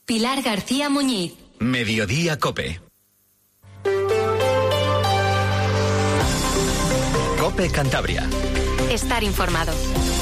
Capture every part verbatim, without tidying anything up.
Pilar García Muñiz. Mediodía COPE. COPE Cantabria. Estar informado.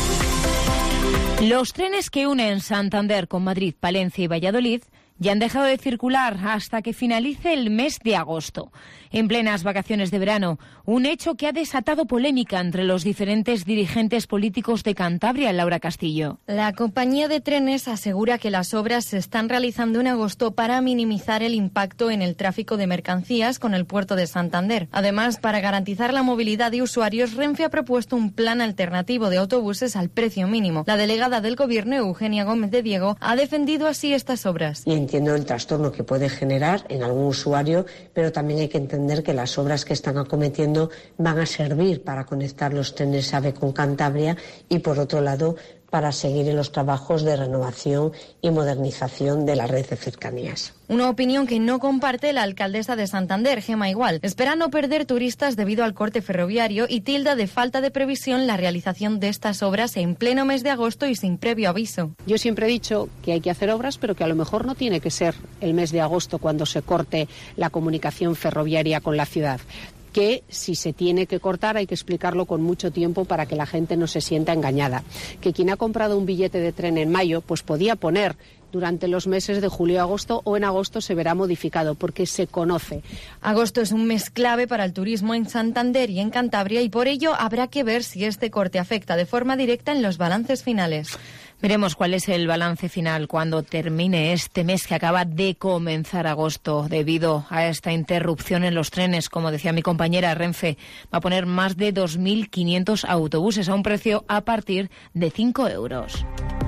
Los trenes que unen Santander con Madrid, Palencia y Valladolid ya han dejado de circular hasta que finalice el mes de agosto. En plenas vacaciones de verano, un hecho que ha desatado polémica entre los diferentes dirigentes políticos de Cantabria, Laura Castillo. La compañía de trenes asegura que las obras se están realizando en agosto para minimizar el impacto en el tráfico de mercancías con el puerto de Santander. Además, para garantizar la movilidad de usuarios, Renfe ha propuesto un plan alternativo de autobuses al precio mínimo. La delegada del Gobierno, Eugenia Gómez de Diego, ha defendido así estas obras. Y entiendo el trastorno que puede generar en algún usuario, pero también hay que entender que las obras que están acometiendo van a servir para conectar los trenes AVE con Cantabria y, por otro lado, para seguir en los trabajos de renovación y modernización de la red de cercanías. Una opinión que no comparte la alcaldesa de Santander, Gema Igual. Espera no perder turistas debido al corte ferroviario y tilda de falta de previsión la realización de estas obras en pleno mes de agosto y sin previo aviso. Yo siempre he dicho que hay que hacer obras, pero que a lo mejor no tiene que ser el mes de agosto cuando se corte la comunicación ferroviaria con la ciudad. Que si se tiene que cortar hay que explicarlo con mucho tiempo para que la gente no se sienta engañada. Que quien ha comprado un billete de tren en mayo, pues podía poner durante los meses de julio y agosto, o en agosto se verá modificado, porque se conoce. Agosto es un mes clave para el turismo en Santander y en Cantabria, y por ello habrá que ver si este corte afecta de forma directa en los balances finales. Veremos cuál es el balance final cuando termine este mes que acaba de comenzar agosto. Debido a esta interrupción en los trenes, como decía mi compañera, Renfe va a poner más de dos mil quinientos autobuses a un precio a partir de cinco euros.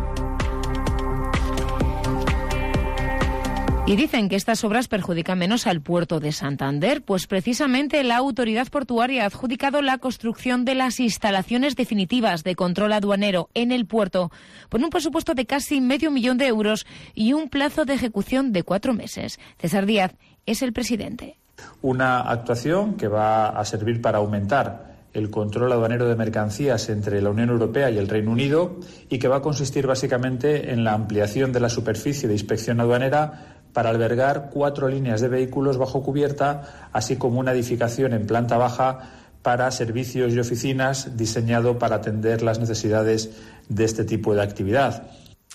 Y dicen que estas obras perjudican menos al puerto de Santander, pues precisamente la autoridad portuaria ha adjudicado la construcción de las instalaciones definitivas de control aduanero en el puerto por un presupuesto de casi medio millón de euros y un plazo de ejecución de cuatro meses. César Díaz es el presidente. Una actuación que va a servir para aumentar el control aduanero de mercancías entre la Unión Europea y el Reino Unido y que va a consistir básicamente en la ampliación de la superficie de inspección aduanera para albergar cuatro líneas de vehículos bajo cubierta, así como una edificación en planta baja para servicios y oficinas diseñado para atender las necesidades de este tipo de actividad.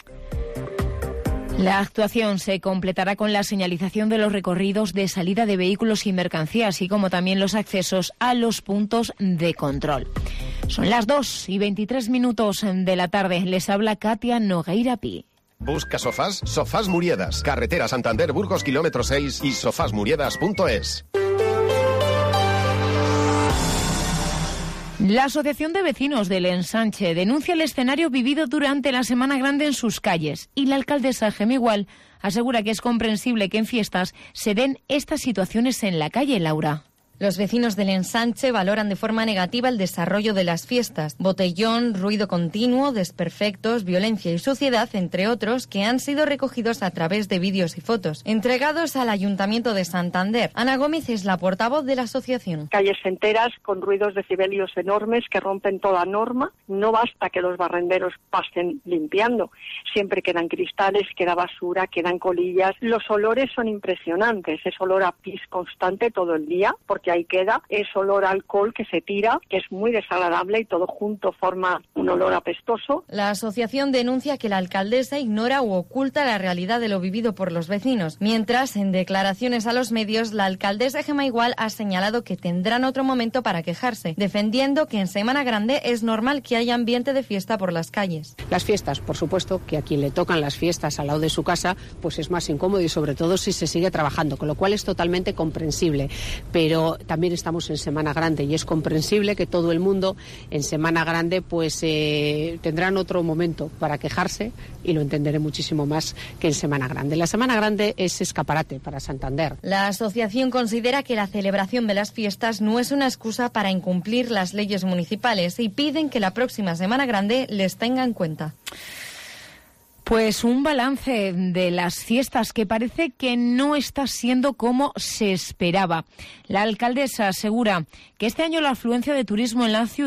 La actuación se completará con la señalización de los recorridos de salida de vehículos y mercancías, así como también los accesos a los puntos de control. Son las dos y veintitrés minutos de la tarde. Les habla Katia Nogueira Pi. ¿Busca sofás? Sofás Muriedas. Carretera Santander, Burgos, kilómetro seis y sofás muriedas punto es. La Asociación de Vecinos del Ensanche denuncia el escenario vivido durante la Semana Grande en sus calles y la alcaldesa Gema Igual asegura que es comprensible que en fiestas se den estas situaciones en la calle, Laura. Los vecinos del Ensanche valoran de forma negativa el desarrollo de las fiestas. Botellón, ruido continuo, desperfectos, violencia y suciedad, entre otros, que han sido recogidos a través de vídeos y fotos, entregados al Ayuntamiento de Santander. Ana Gómez es la portavoz de la asociación. Calles enteras con ruidos decibelios enormes que rompen toda norma. No basta que los barrenderos pasen limpiando. Siempre quedan cristales, queda basura, quedan colillas. Los olores son impresionantes. Es olor a pis constante todo el día, porque que ahí queda, es olor a alcohol que se tira, que es muy desagradable y todo junto forma un olor apestoso. La asociación denuncia que la alcaldesa ignora u oculta la realidad de lo vivido por los vecinos, mientras en declaraciones a los medios la alcaldesa Gema Igual ha señalado que tendrán otro momento para quejarse, defendiendo que en Semana Grande es normal que haya ambiente de fiesta por las calles. Las fiestas, por supuesto, que a quien le tocan las fiestas al lado de su casa, pues es más incómodo y sobre todo si se sigue trabajando, con lo cual es totalmente comprensible, pero también estamos en Semana Grande y es comprensible que todo el mundo en Semana Grande pues eh, tendrán otro momento para quejarse y lo entenderé muchísimo más que en Semana Grande. La Semana Grande es escaparate para Santander. La asociación considera que la celebración de las fiestas no es una excusa para incumplir las leyes municipales y piden que la próxima Semana Grande les tenga en cuenta. Pues un balance de las fiestas que parece que no está siendo como se esperaba. La alcaldesa asegura que este año la afluencia de turismo en la ciudad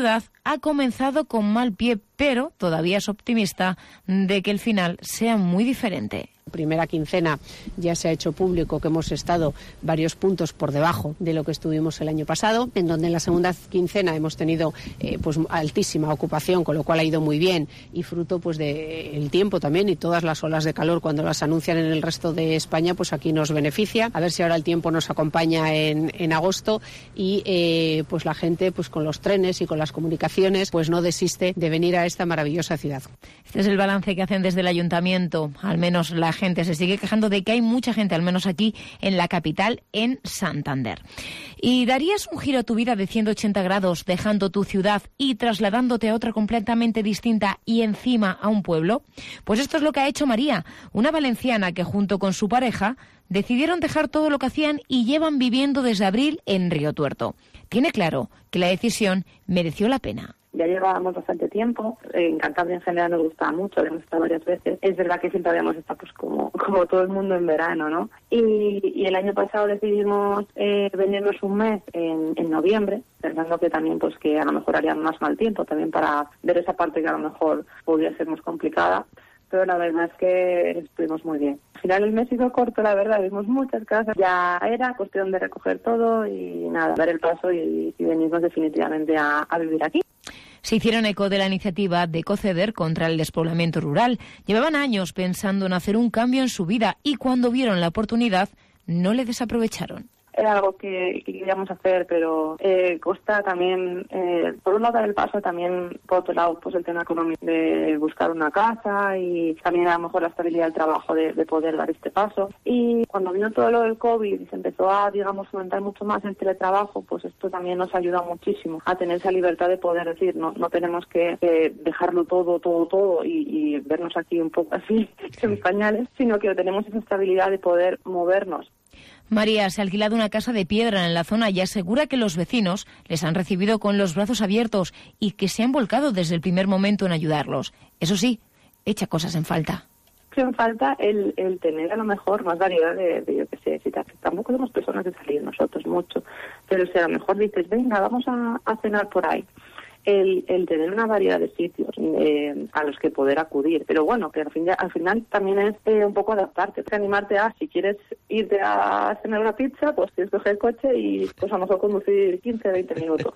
ha comenzado con mal pie, pero todavía es optimista de que el final sea muy diferente. Primera quincena ya se ha hecho público que hemos estado varios puntos por debajo de lo que estuvimos el año pasado, en donde en la segunda quincena hemos tenido eh, pues altísima ocupación, con lo cual ha ido muy bien y fruto pues de el tiempo también y todas las olas de calor cuando las anuncian en el resto de España, pues aquí nos beneficia. A ver si ahora el tiempo nos acompaña en, en agosto y eh, pues la gente pues con los trenes y con las comunicaciones pues no desiste de venir a esta maravillosa ciudad. Este es el balance que hacen desde el ayuntamiento, al menos la gente se sigue quejando de que hay mucha gente, al menos aquí en la capital, en Santander. ¿Y darías un giro a tu vida de ciento ochenta grados, dejando tu ciudad y trasladándote a otra completamente distinta y encima a un pueblo? Pues esto es lo que ha hecho María, una valenciana que junto con su pareja decidieron dejar todo lo que hacían y llevan viviendo desde abril en Río Tuerto. Tiene claro que la decisión mereció la pena. Ya llevábamos bastante tiempo, en Cantabria en general nos gustaba mucho, habíamos estado varias veces. Es verdad que siempre habíamos estado pues como, como todo el mundo en verano, ¿no? Y, y el año pasado decidimos eh, venirnos un mes en, en noviembre, pensando que también pues que a lo mejor haría más mal tiempo, también para ver esa parte que a lo mejor podría ser más complicada. Pero la verdad es que estuvimos muy bien. Al final el mes hizo corto, la verdad, vimos muchas casas. Ya era cuestión de recoger todo y nada, dar el paso y, y venirnos definitivamente a, a vivir aquí. Se hicieron eco de la iniciativa de Ecoceder contra el despoblamiento rural. Llevaban años pensando en hacer un cambio en su vida y cuando vieron la oportunidad no le desaprovecharon. Era algo que, que queríamos hacer, pero eh, costa también, eh, por un lado dar el paso, también por otro lado pues el tema económico de buscar una casa y también a lo mejor la estabilidad del trabajo de, de poder dar este paso. Y cuando vino todo lo del COVID y se empezó a, digamos, fomentar mucho más el teletrabajo, pues esto también nos ayuda muchísimo a tener esa libertad de poder decir, no, no tenemos que eh, dejarlo todo, todo, todo y, y vernos aquí un poco así en pañales, sino que tenemos esa estabilidad de poder movernos. María se ha alquilado una casa de piedra en la zona y asegura que los vecinos les han recibido con los brazos abiertos y que se han volcado desde el primer momento en ayudarlos. Eso sí, echa cosas en falta. En falta el, el tener a lo mejor más variedad de, de yo qué sé, si tampoco somos personas de salir nosotros mucho, pero si a lo mejor dices, venga, vamos a, a cenar por ahí. El, el tener una variedad de sitios eh, a los que poder acudir. Pero bueno, que al, fin, al final también es eh, un poco adaptarte, animarte a, si quieres irte a cenar una pizza, pues tienes que coger el coche y pues a lo mejor conducir quince, veinte minutos.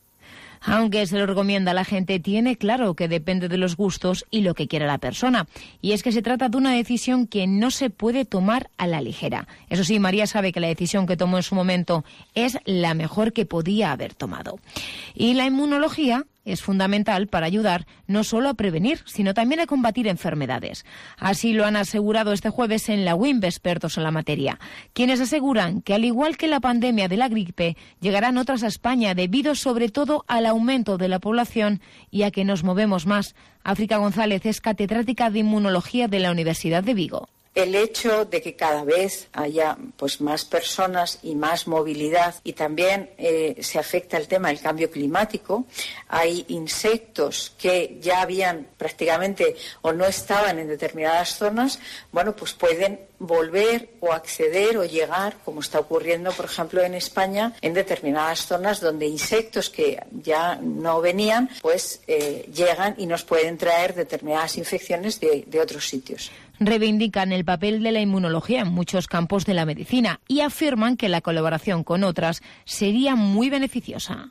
Aunque se lo recomienda a la gente, tiene claro que depende de los gustos y lo que quiera la persona. Y es que se trata de una decisión que no se puede tomar a la ligera. Eso sí, María sabe que la decisión que tomó en su momento es la mejor que podía haber tomado. Y la inmunología es fundamental para ayudar no solo a prevenir, sino también a combatir enfermedades. Así lo han asegurado este jueves en la U I M B expertos en la materia, quienes aseguran que al igual que la pandemia de la gripe, llegarán otras a España debido sobre todo al aumento de la población y a que nos movemos más. África González es catedrática de Inmunología de la Universidad de Vigo. El hecho de que cada vez haya pues más personas y más movilidad y también eh, se afecta el tema del cambio climático. Hay insectos que ya habían prácticamente o no estaban en determinadas zonas, bueno, pues pueden volver o acceder o llegar, como está ocurriendo, por ejemplo, en España, en determinadas zonas donde insectos que ya no venían, pues eh, llegan y nos pueden traer determinadas infecciones de, de otros sitios. Reivindican el papel de la inmunología en muchos campos de la medicina y afirman que la colaboración con otras sería muy beneficiosa.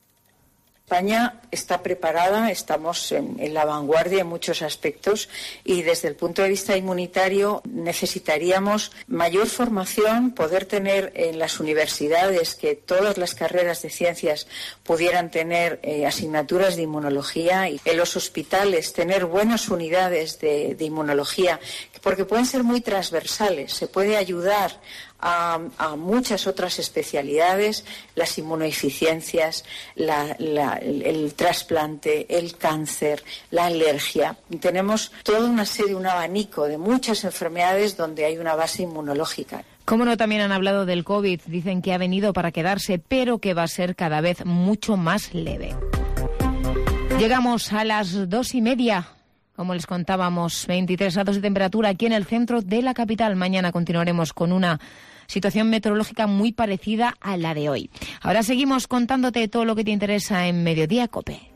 España está preparada, estamos en, en la vanguardia en muchos aspectos y desde el punto de vista inmunitario necesitaríamos mayor formación, poder tener en las universidades que todas las carreras de ciencias pudieran tener eh, asignaturas de inmunología y en los hospitales tener buenas unidades de, de inmunología, porque pueden ser muy transversales, se puede ayudar A, a muchas otras especialidades, las inmunodeficiencias, la, la, el, el trasplante, el cáncer, la alergia. Tenemos toda una serie, un abanico de muchas enfermedades donde hay una base inmunológica. Como no, también han hablado del COVID. Dicen que ha venido para quedarse, pero que va a ser cada vez mucho más leve. Llegamos a las dos y media. Como les contábamos, veintitrés grados de temperatura aquí en el centro de la capital. Mañana continuaremos con una situación meteorológica muy parecida a la de hoy. Ahora seguimos contándote todo lo que te interesa en Mediodía COPE.